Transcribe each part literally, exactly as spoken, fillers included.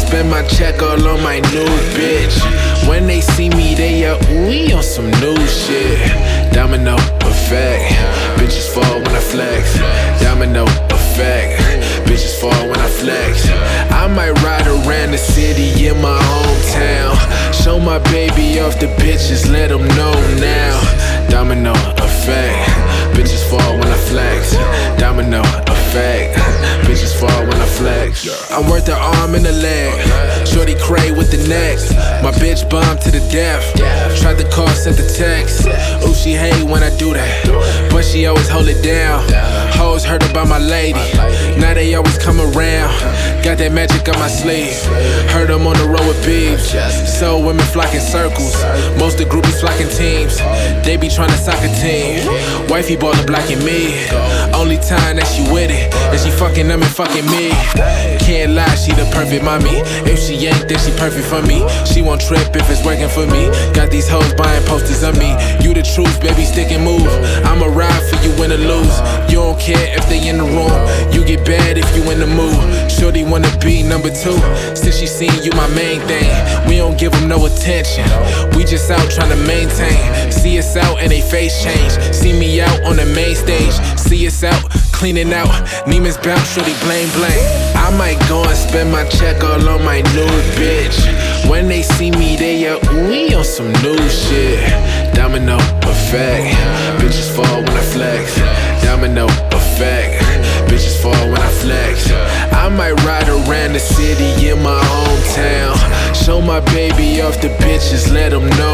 spend my check all on my new bitch. When they see me, they yell, ooh, we on some new shit. Domino effect, bitches fall when I flex. Domino effect, bitches fall when I flex. I might ride around the city in my hometown. Show my baby off the bitches, let them know now. Domino effect, bitches fall when I flex. Domino effect, bitches fall when I flex. I'm worth the arm and the leg. Shorty cray with the neck. My bitch bomb to the death. Tried to call, sent the text. Ooh, she hate when I do that, but she always hold it down. Hoes heard about my lady, now they always come around. Got that magic on my sleeve. Heard them on the road with beeps. So women flock in circles. Most of the groupies flocking teams. They be trying to soccer team. Wifey ballin' blocking me. Only time that she with it is she fucking them and fucking me. Can't lie, she the perfect mommy. If she ain't, then she perfect for me. She won't trip if it's working for me. Got these hoes buying posters of me. You the truth, baby, stick and move. I'ma ride for you, win or lose. You don't care if they in the room. You get bad if you in the mood. Shorty wanna be number two. Since she seen you my main thing, we don't give them no attention. We just out trying to maintain. See us out and they face change. See me out on the main stage. See us out cleaning out. Neiman's bounce, shorty blame blame. I might go and spend my check all on my new bitch. When they see me, they yell, ooh, we on some new shit. Domino effect, bitches fall when I flex. Domino effect, bitches fall when I flex. I might ride around the city in my hometown. Show my baby off the bitches, let them know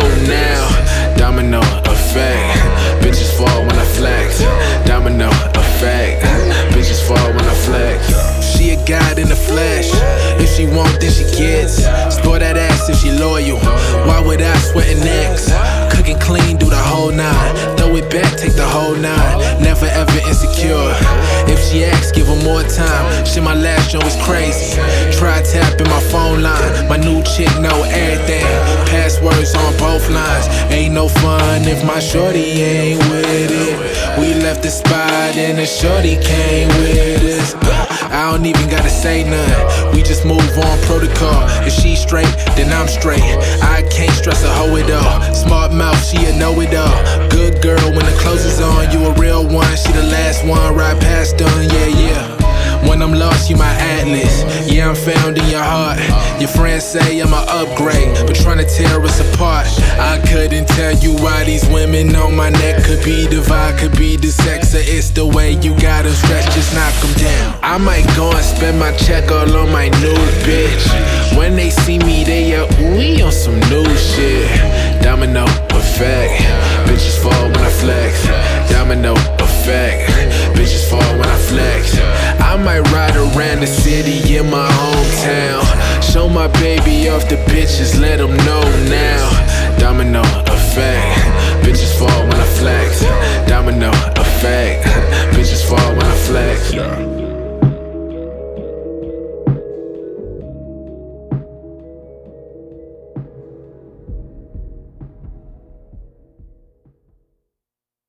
now. Domino effect, bitches fall when I flex. Domino effect, bitches fall when I flex. She a god in the flesh. If she want, then she gets. Spoil that ass if she loyal. Why would I sweat an ex? Cooking clean, do the whole nine. Throw it back, take the whole nine. Never ever insecure. If she asks, give her more time. Shit, my last show was crazy. Try tapping my phone line. My new chick know everything. Passwords on both lines. Ain't no fun if my shorty ain't with it. We left the spot and the shorty came with us. I don't even gotta say nothing. We just move on protocol. If she straight, then I'm straight. I can't stress a hoe at all. Smart mouth, she a know it all. Good girl when the clothes is on. You a real one, she the last one. Right past done, yeah, yeah. When I'm lost, you my atlas. Yeah, I'm found in your heart. Your friends say I'm an upgrade, but trying to tear us apart. I couldn't tell you why these women on my neck. Could be the vibe, could be the sex, or it's the way you gotta stretch, just knock them down. I might go and spend my check all on my new bitch. When they see me, they yell, ooh, we on some new shit. Domino effect, bitches fall when I flex. Domino effect, bitches fall when I flex. I might ride around the city in my hometown. Show my baby off the bitches, let them